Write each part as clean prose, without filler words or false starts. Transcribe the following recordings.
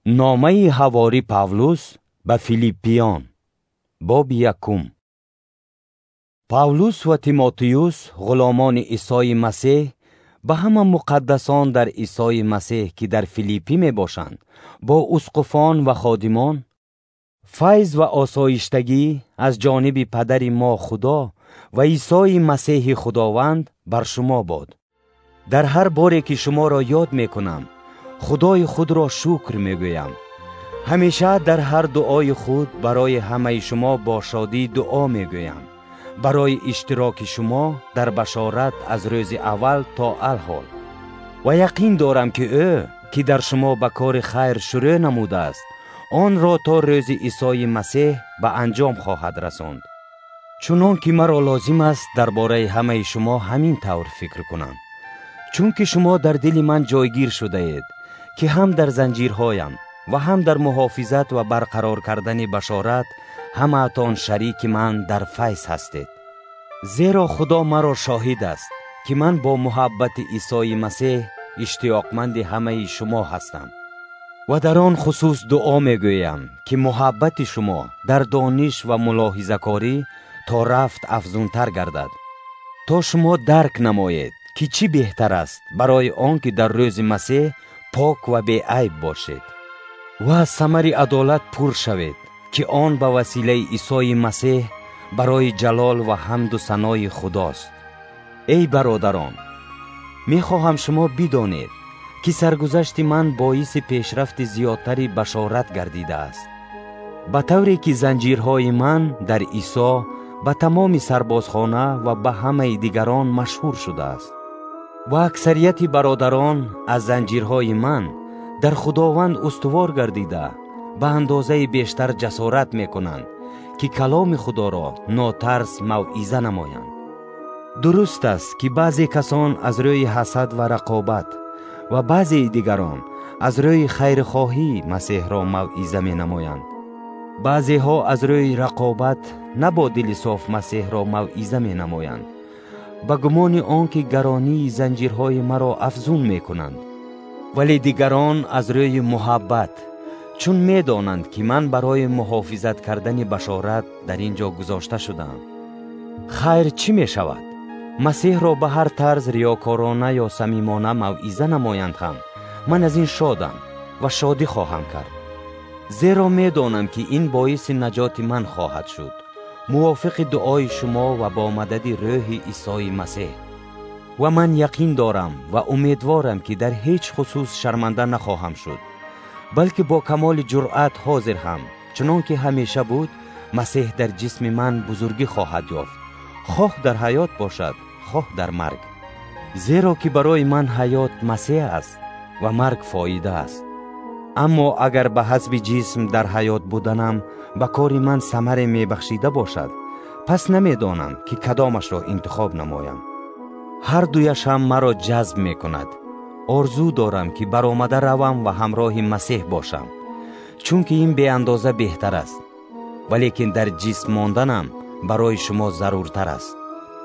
نامه حواری پاولوس به فیلیپیان باب یکم. پاولوس و تیموتئوس غلامان عیسی مسیح به همه مقدسان در عیسی مسیح که در فیلیپی می باشند با اسقفان و خادمان، فیض و آسایشتگی از جانب پدر ما خدا و عیسی مسیح خداوند بر شما باد. در هر باری که شما را یاد می کنم خدای خود را شکر می گویم. همیشه در هر دعای خود برای همه شما با شادی دعا می گویم، برای اشتراک شما در بشارت از روز اول تا الحال. و یقین دارم که او که در شما به کار خیر شروع نموده است، آن را تا روز عیسی مسیح به انجام خواهد رساند. چنان که مرا لازم است درباره همه شما همین طور فکر کنم، چون که شما در دل من جایگیر شده اید که هم در زنجیرهایم و هم در محافظت و برقرار کردن بشارت همه‌تان شریک من در فیض هستید. زیرا خدا مرا شاهد است که من با محبت عیسی مسیح اشتیاقمند همه شما هستم و در آن خصوص دعا می گویم که محبت شما در دانش و ملاحظه کاری تا رفت افزونتر گردد، تا شما درک نمایید که چی بهتر است برای آن که در روز مسیح پاک و بی عیب باشید و از ثمر عدالت پر شوید که آن به وسیله عیسی مسیح برای جلال و حمد و ثنای خداست. ای برادران، میخواهم شما بدانید که سرگذشت من باعث پیشرفت زیادتری بشارت گردیده است، به طوری که زنجیرهای من در عیسی به تمام سربازخانه و به همه دیگران مشهور شده است و اکثریت برادران از زنجیرهای من در خداوند استوار گردیده به اندازه بیشتر جسارت میکنند که کلام خدا را ناترس موعظه نمایند. درست است که بعضی کسان از روی حسد و رقابت و بعضی دیگران از روی خیرخواهی مسیح را موعظه می نمایند. بعضی ها از روی رقابت نه با دل صاف مسیح را موعظه می نمایند، با گمان آنکه گرانی زنجیرهای مرا افزون می کنند. ولی دیگران از روی محبت، چون می دانند که من برای محافظت کردن بشارت در اینجا گذاشته شدم. خیر چی می شود؟ مسیح را به هر طرز ریاکارانه یا صمیمانه موعظه نمایند هم من از این شادم و شادی خواهم کرد، زیرا می دانم که این باعث نجات من خواهد شد، موافق دعای شما و با مدد روح عیسی مسیح. و من یقین دارم و امیدوارم که در هیچ خصوص شرمنده نخواهم شد، بلکه با کمال جرأت حاضر هم، چنان که همیشه بود، مسیح در جسم من بزرگی خواهد یافت، خواه در حیات باشد خواه در مرگ، زیرا که برای من حیات مسیح است و مرگ فایده است. اما اگر به حسب جسم در حیات بودنم به کار من ثمر می بخشیده باشد، پس نمی دانم که کدامش را انتخاب نمایم. هر دویش هم مرا جذب می کند. آرزو دارم که برآمده روم و همراه مسیح باشم، چون که این به اندازه بهتر است، ولیکن در جسم ماندنم برای شما ضرورتر است.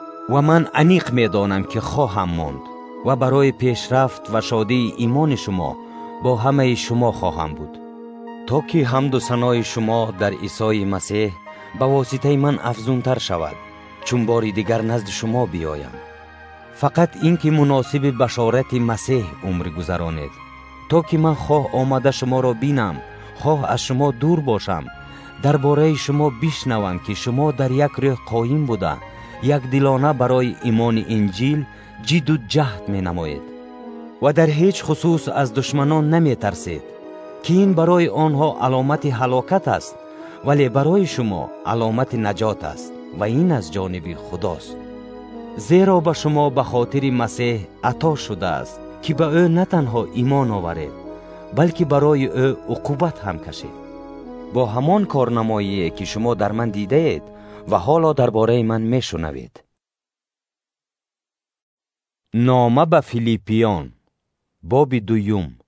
و من عمیق می دانم که خواهم ماند و برای پیشرفت و شادی ایمان شما با همه شما خواهم بود، تا که حمد و ثنای شما در عیسی مسیح به واسطه من افزونتر شود، چون باری دیگر نزد شما بیایم. فقط این که مناسب بشارت مسیح عمر گذرانید، تا که من خواه آمده شما را بینم خواه از شما دور باشم، درباره شما بشنوم که شما در یک روح قایم بوده یک دلانه برای ایمان انجیل جد و جهد می نمایید و در هیچ خصوص از دشمنان نمی ترسید که این برای آنها علامت هلاکت است، ولی برای شما علامت نجات است و این از جانب خداست. زیرا به شما به خاطر مسیح عطا شده است که به او نه تنها ایمان آورید، بلکه برای او عقوبت هم کشید، با همان کارنمایی که شما در من دیده اید و حالا درباره من می شنوید. نامه به فیلیپیان باب دوم.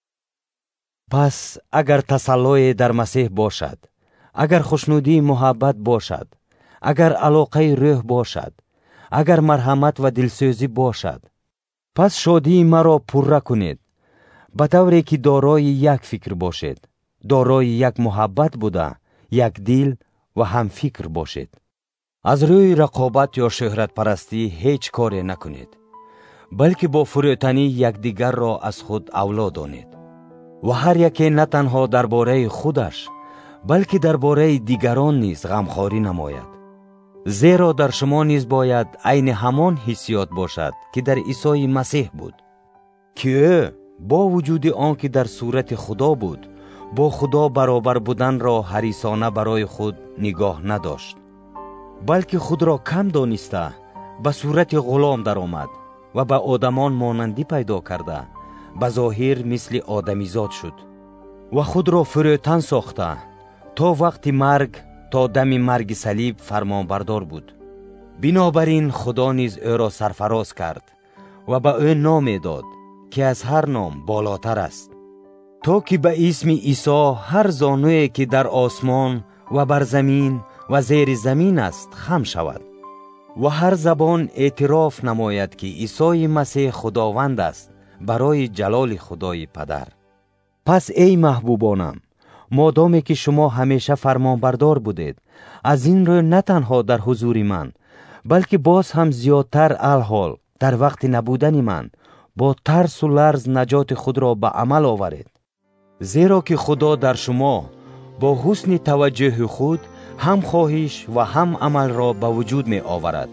پس اگر تسلی در مسیح باشد، اگر خوشنودی محبت باشد، اگر علاقه روح باشد، اگر مرحمت و دلسوزی باشد، پس شادی مرا پره کنید. به طوری که دارای یک فکر باشید، دارای یک محبت بوده، یک دل و هم فکر باشید. از روی رقابت یا شهرت پرستی هیچ کاری نکنید، بلکه با فروتنی یکدیگر را از خود اولاد دانید و هر یکی نه تنها درباره خودش بلکه درباره دیگران نیز غمخواری نماید. زیرا در شما نیز باید عین همان حسیات باشد که در عیسی مسیح بود، که او با وجود آن که در صورت خدا بود، با خدا برابر بودن را حریصانه برای خود نگاه نداشت، بلکه خود را کم دانسته به صورت غلام در آمد و به آدمان مانندی پیدا کرده به ظاهر مثل آدمیزاد شد و خود را فروتن ساخته تا وقت مرگ، تا دم مرگ صلیب فرمانبردار بود. بنابراین خدا نیز او را سرفراز کرد و به او نام داد که از هر نام بالاتر است، تا که به اسم عیسی هر زانویی که در آسمان و بر زمین و زیر زمین است خم شود و هر زبان اعتراف نماید که عیسی مسیح خداوند است برای جلال خدای پدر. پس ای محبوبانم، مادامی که شما همیشه فرمانبردار بودید، از این رو نه تنها در حضور من بلکه باز هم زیادتر الحال در وقت نبودن من با ترس و لرز نجات خود را به عمل آورید. زیرا که خدا در شما با حسن توجه خود هم خواهش و هم عمل را به وجود می آورد.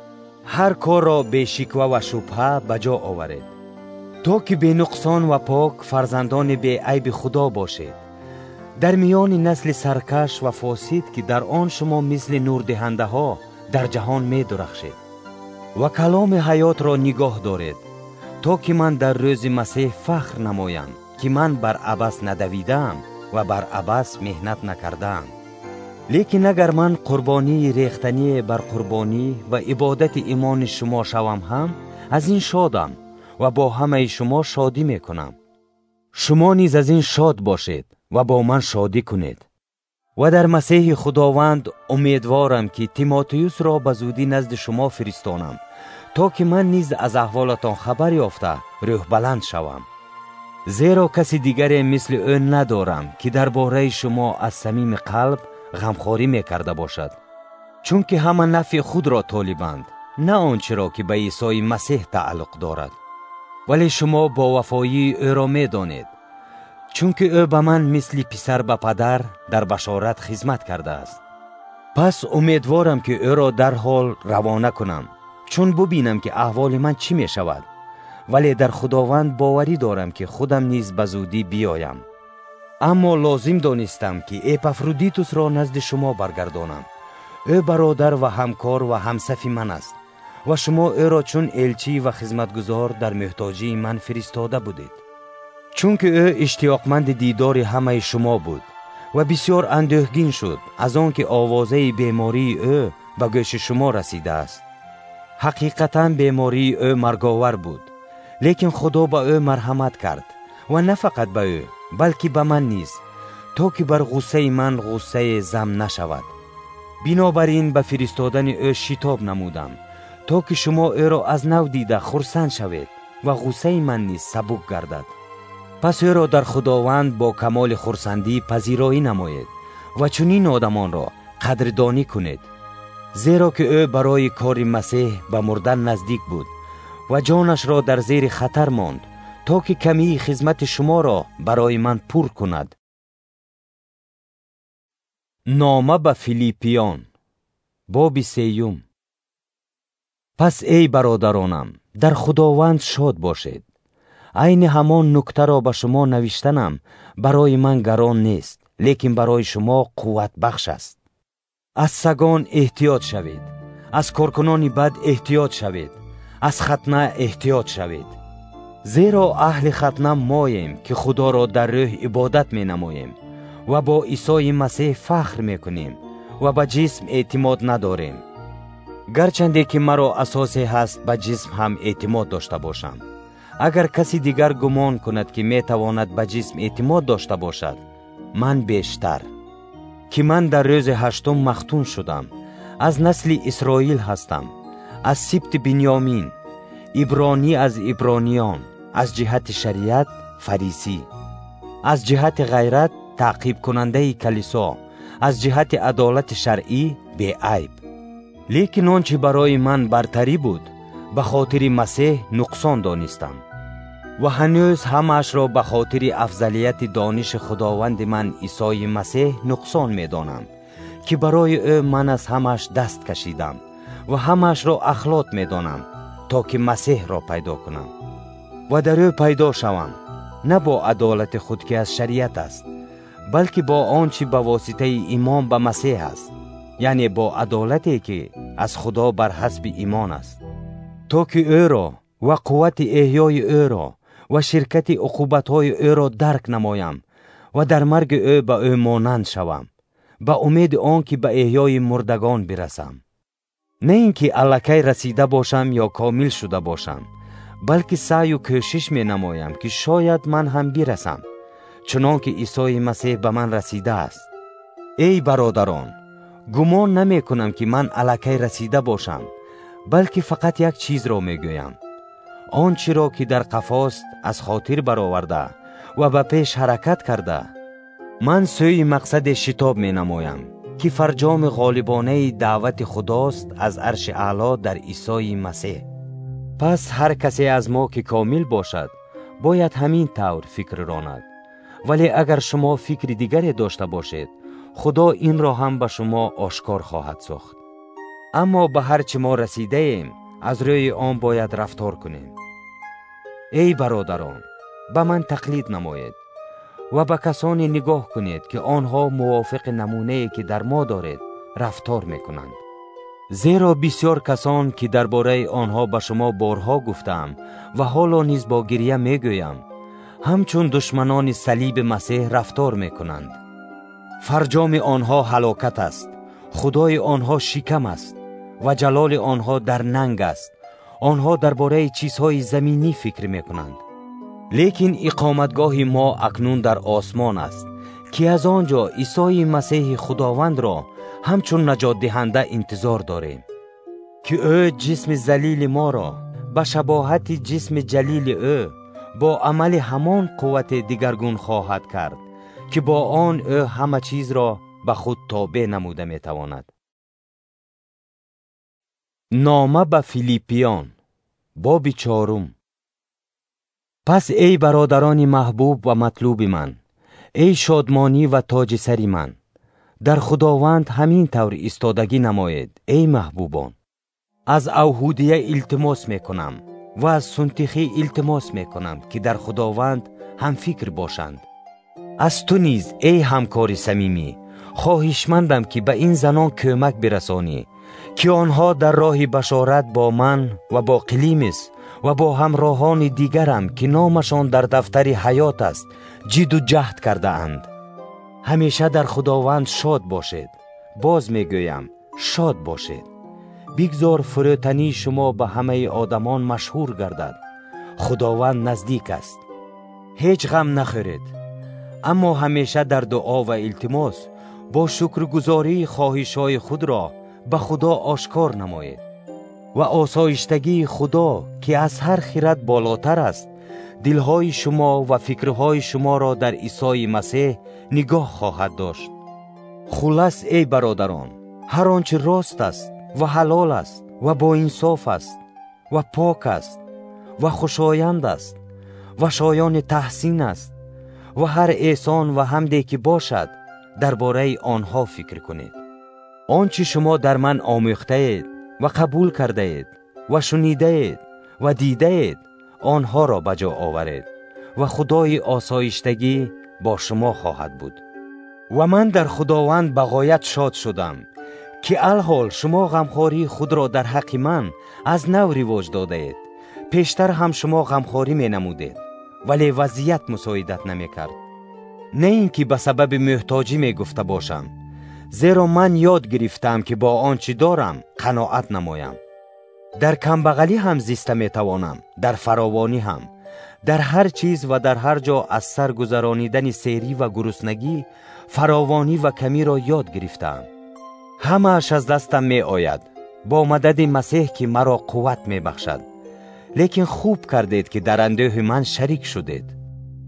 هر کار را به شکوه و شبهه بجا آورید، تا که به نقصان و پاک فرزندان به عیب خدا باشید، در میان نسل سرکش و فاسد که در آن شما مثل نور دهنده ها در جهان می درخشید و کلام حیات را نگاه دارید، تا که من در روز مسیح فخر نمایم که من بر عبث ندویدم و بر عبث مهنت نکردم. لیکن اگر من قربانی ریختنی بر قربانی و عبادت ایمان شما شوم هم از این شادم و با همه شما شادی میکنم. شما نیز از این شاد باشید و با من شادی کنید. و در مسیح خداوند امیدوارم که تیموتئوس را به زودی نزد شما فرستانم، تا که من نیز از احوالتان خبر یافته روح بلند شوم. زیرا کسی دیگری مثل او ندارم که درباره شما از صمیم قلب غمخواری میکرده باشد، چون که همه نفع خود را طالبند، نه آنچه را که به عیسی مسیح تعلق دارد. ولی شما با وفایی او را میدانید، چون که او به من مثل پسر به پدر در بشارت خدمت کرده است. پس امیدوارم که او را در حال روانه کنم، چون ببینم که احوال من چی می شود. ولی در خداوند باوری دارم که خودم نیز به زودی بیایم. اما لازم دانستم که اپافرودیتوس را نزد شما برگردانم. او برادر و همکار و همصف من است و شما او را چون الچی و خدمتگزار در محتاجی من فرستاده بودید، چون که او اشتیاقمند دیدار همه شما بود و بسیار اندوهگین شد از آن که آوازه بیماری او به گوش شما رسیده است. حقیقتا بیماری او مرگاور بود، لیکن خدا به او مرحمت کرد و نه فقط به او بلکه به من نیز، تا که بر غصه من غصه ضم نشود. بنابراین به فرستادن او شتاب نمودم، تا که شما او را از نو دیده خرسند شوید و غصه من نیز سبک گردد. پس او را در خداوند با کمال خرسندی پذیرایی نمایید و چنین آدمان را قدردانی کنید، زیرا که او برای کار مسیح به مردن نزدیک بود و جانش را در زیر خطر ماند، تا که کمی خدمت شما را برای من پر کند. نامه به فیلیپیان باب 3. پس ای برادرانم، در خداوند شاد باشید. عین همان نکته را به شما نوشتنم برای من گران نیست، لیکن برای شما قوت بخش است. از سگان احتیاط شوید، از کارکنان بد احتیاط شوید، از ختنه احتیاط شوید. زیرا اهل ختنه ماییم که خدا را در روح عبادت می نماییم و با عیسی مسیح فخر می کنیم و به جسم اعتماد نداریم، گرچنده که مرا اساسی هست به جسم هم اعتماد داشته باشم. اگر کسی دیگر گمان کند که می تواند به جسم اعتماد داشته باشد، من بیشتر، که من در روز 8 مختون شدم، از نسل اسرائیل هستم، از سبط بنیامین، عبرانی از عبرانیان، از جهت شریعت فریسی، از جهت غیرت تعقیب کننده کلیسا، از جهت عدالت شرعی بی عیب. لیکن آنچه برای من برتری بود به خاطر مسیح نقصان دانستم و هنوز همش را به خاطر افضلیت دانش خداوند من عیسی مسیح نقصان می دانم که برای او من از همش دست کشیدم و همش را اخلاط می دانم تا که مسیح را پیدا کنم و در او پیدا شوم، نه با عدالت خود که از شریعت است، بلکه با آنچه به واسطه ایمان به مسیح است، یعنی با عدالتی که از خدا بر حسب ایمان است، تا که او را و قوت احیای او را و شرکت عقوبت‌های او را درک نمایم و در مرگ او به او مانند شوم، به امید آن که به احیای مردگان برسم. نه اینکه الکی رسیده باشم یا کامل شده باشم، بلکه سعی و کوشش می نمایم که شاید من هم برسم چنان که عیسی مسیح به من رسیده است. ای برادران، گمان نمی کنم که من الکی رسیده باشم، بلکه فقط یک چیز را می گویم. آنچه را که در قفاست از خاطر برآورده و به پیش حرکت کرده، من سوی مقصد شتاب می نمایم که فرجام غالبانه دعوت خداست از عرش اعلی در عیسی مسیح. پس هر کسی از ما که کامل باشد باید همین طور فکر راند. ولی اگر شما فکر دیگری داشته باشید، خدا این را هم به شما آشکار خواهد ساخت. اما به هر چه ما رسیده ایم از روی آن باید رفتار کنیم. ای برادران، به من تقلید نمایید و به کسانی نگاه کنید که آنها موافق نمونه‌ای که در ما دارید رفتار میکنند. زیرا بسیار کسان که درباره آنها به شما بارها گفتم و حالا نیز با گریه میگویم، همچون دشمنان صلیب مسیح رفتار میکنند. فرجام آنها هلاکت است، خدای آنها شکم است و جلال آنها در ننگ است. آنها درباره چیزهای زمینی فکر میکنند. لیکن اقامتگاه ما اکنون در آسمان است که از آنجا عیسی مسیح خداوند را همچون نجات دهنده انتظار داریم، که او جسم ذلیل ما را به شباهت جسم جلیل او با عمل همان قوت دیگرگون خواهد کرد که با آن او همه چیز را به خود تابع نموده میتواند. نامه به فیلیپیان باب 4. پس ای برادران محبوب و مطلوب من، ای شادمانی و تاج سری من، در خداوند همین طور ایستادگی نمایید. ای محبوبان، از اوهودیه التماس میکنم و از سنتیخی التماس میکنم که در خداوند هم فکر باشند. از تو نیز ای همکار صمیمی خواهشمندم که به این زنان کمک برسانی که آنها در راه بشارت با من و با قلیمس و با همراهان دیگرم که نامشان در دفتر حیات است جد و جهد کرده اند. همیشه در خداوند شاد باشید. باز میگویم شاد باشید. بگذار فروتنی شما به همه آدمان مشهور گردد. خداوند نزدیک است. هیچ غم نخورید، اما همیشه در دعا و التماس با شکرگزاری خواهش‌های خود را به خدا آشکار نمایید و آسایشتگی خدا که از هر خرد بالاتر است دلهای شما و فکرهای شما را در عیسی مسیح نگاه خواهد داشت. خلاص ای برادران، هر آنچه راست است و حلال است و با انصاف است و پاک است و خوشایند است و شایان تحسین است و هر احسان و حمدی که باشد درباره آنها فکر کنید. آنچه شما در من آموخته اید و قبول کرده اید و شنیده اید و دیده اید آنها را به جا آورید و خدای آسایشتگی با شما خواهد بود. و من در خداوند بغایت شاد شدم که الحال شما غمخواری خود را در حق من از نو رواج داده اید. پیشتر هم شما غمخواری می نمودید ولی وضعیت مساعدت نمی کرد. نه اینکه به سبب محتاجی می گفته باشم، زیرا من یاد گرفتم که با آنچه دارم قناعت نمایم. در کمبغلی هم زیسته می توانم، در فراوانی هم، در هر چیز و در هر جا از سر گذرانیدن سیری و گرسنگی، فراوانی و کمی را یاد گرفتم. همه اش از دستم می آید با مدد مسیح که مرا قوت می بخشد. لیکن خوب کردید که در اندوه من شریک شدید.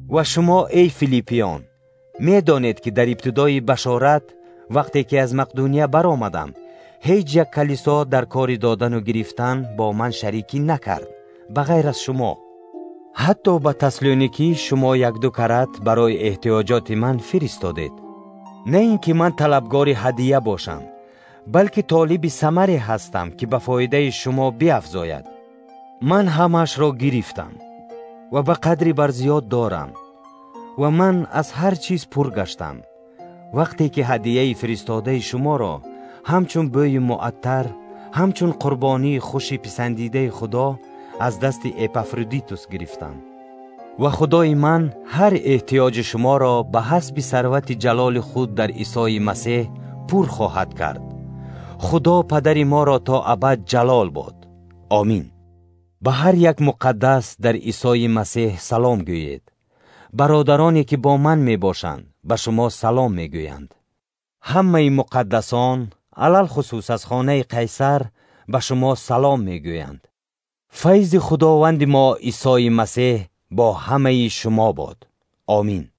و شما ای فیلیپیان میدانید که در ابتدای بشارت وقتی که از مقدونیه برآمدم هیچ یک کلیسا در کار دادن و گرفتن با من شریکی نکرد بغیر از شما. حتی به تسالونیکی شما یک دو کرات برای احتیاجات من فرستادید. نه اینکه من طلبگار هدیه باشم، بلکه طالب ثمری هستم که به فایده شما بیفزاید. من همش را گرفتم و به قدری بر زیاد دارم و من از هر چیز پر گشتم. وقتی که هدیه فرستاده شما را همچون بوی معطر، همچون قربانی خوشی پسندیده خدا از دست اپافرودیتوس گرفتم و خدای من هر احتیاج شما را به حسب ثروت جلال خود در عیسی مسیح پر خواهد کرد. خدا پدر ما را تا ابد جلال باد. آمین. به هر یک مقدس در عیسی مسیح سلام گویید. برادرانی که با من می باشند به شما سلام می گویند. همه مقدسان علل خصوص از خانه قیصر به شما سلام می گویند. فیض خداوند ما عیسی مسیح با همه شما باد. آمین.